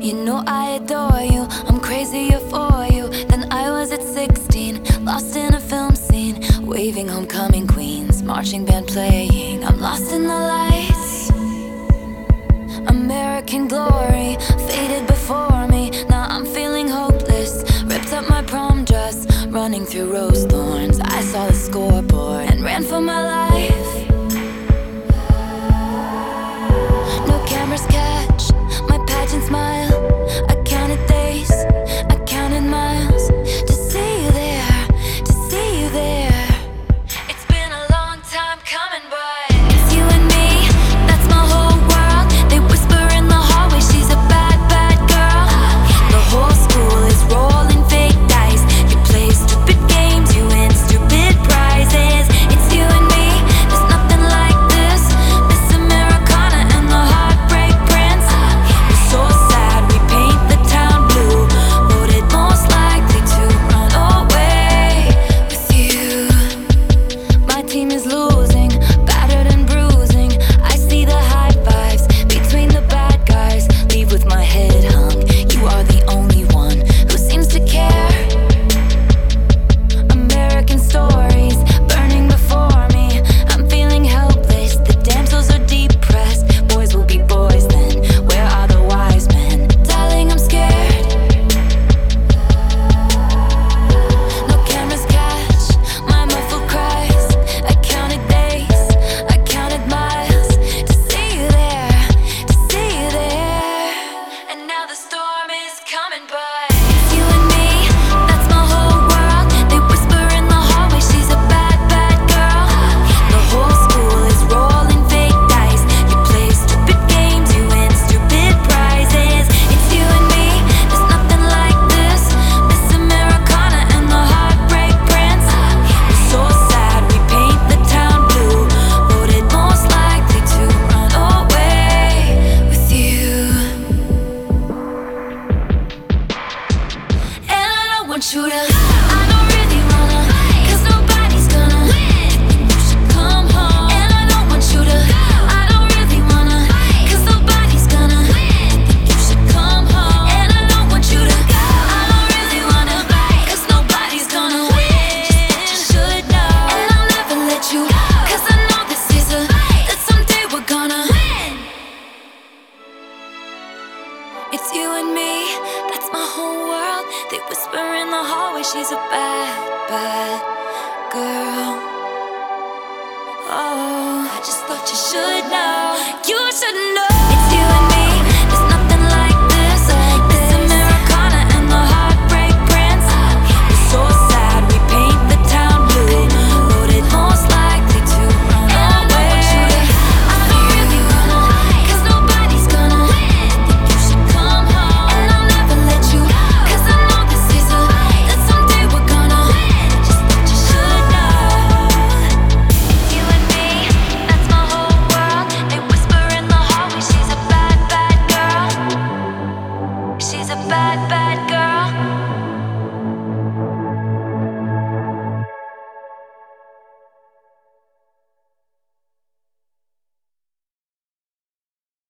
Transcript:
You know I adore you, I'm crazier for you than I was at 16. Lost in a film scene, waving homecoming queens, marching band playing. I'm lost in the lights. American glory faded before me. Now I'm feeling hopeless. Ripped up my prom dress, running through rose thorns. I saw the scoreboard and ran for my life. No cameras catch my pageant smile. I counted days, I counted miles to see you there, to see you there. It's been a long time coming, but it's you and me, that's my whole world. They whisper in the hallway, she's a bad, bad girl. The whole school is rolling fake dice. You play stupid games, you win stupid prizes. It's you and me, there's nothing like this. Miss Americana and the Heartbreak Prince. We're so sad, we paint the town blue. Voted most likely to run away with you. My team is losing, battered and bruising. I see the high fives between the bad guys. Leave with my head hung. You are the only one who seems to care. American stories burning before me. I'm feeling helpless. The damsels are depressed. Boys will be boys then. Where are the wise men? Darling, I'm scared. No cameras catch my muffled cries. I counted days, I counted miles to see you there, to see you there. And now the storm is coming, but it's you and me, that's my whole world. They whisper in the hallway, she's a bad, bad girl. The whole school is rolling fake dice. You play stupid games, you win stupid prizes. It's you and me, there's nothing like this. Miss Americana and the Heartbreak Prince. We're so sad, we paint the town blue. Voted most likely to run away with you. And I don't want you to, I don't really wanna, 'cause nobody's gonna. You should come home. And I don't want you to, I don't really wanna, 'cause nobody's gonna. You should come home. And I don't want you to, I don't really wanna, 'cause nobody's gonna win. Just what you should know. And I'll never let you, 'cause I know this is a, that someday we're gonna win. It's you and me, that's my whole world. They whisper in the hallway, she's a bad, bad girl. Oh, I just thought you should know. You should know.